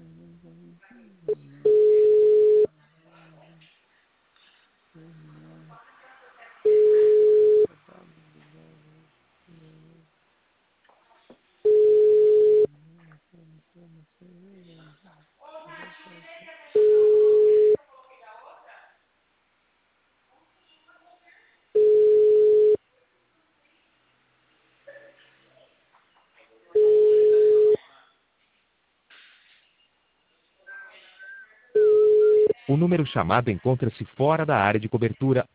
O número chamado encontra-se fora da área de cobertura